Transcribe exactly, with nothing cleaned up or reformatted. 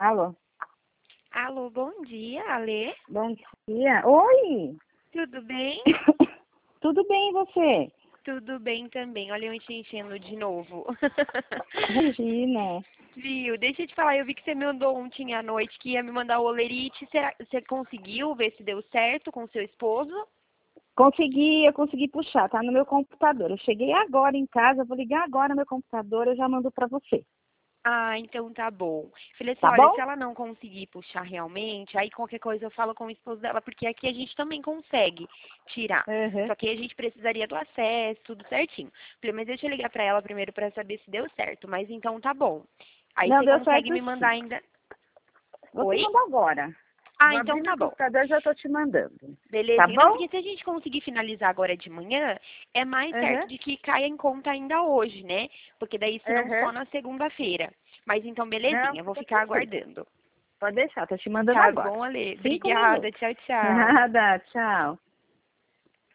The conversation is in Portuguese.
Alô? Alô, bom dia, Alê. Bom dia. Oi! Tudo bem? Tudo bem, e você? Tudo bem também. Olha eu te enchendo de novo. Imagina. Viu? Deixa eu te falar, eu vi que você me mandou ontem à noite que ia me mandar o olerite. Será que você conseguiu ver se deu certo com seu esposo? Consegui, eu consegui puxar, tá no meu computador. Eu cheguei agora em casa, vou ligar agora no meu computador, eu já mando pra você. Ah, então tá bom. Falei assim, Tá olha, bom? se ela não conseguir puxar realmente, aí qualquer coisa eu falo com o esposo dela, porque aqui a gente também consegue tirar. Uhum. Só que a gente precisaria do acesso, tudo certinho. Falei, mas deixa eu ligar pra ela primeiro pra saber se deu certo. Mas então tá bom. Aí Não, você deu consegue certo me mandar sim. ainda. Você Oi? manda agora. Ah, Vou então abrir tá meu bom. computador e já tô te mandando. Tá Belezinha. Não, bom? porque se a gente conseguir finalizar agora de manhã, é mais certo Uhum. de que caia em conta ainda hoje, né? Porque daí se não só Uhum. na segunda-feira. Mas então, Não, belezinha, eu vou fica ficar tranquilo. aguardando. Pode deixar, tô te mandando Tá agora. bom, Ale. Cinco Obrigada. minutos. Tchau, tchau. Nada, tchau.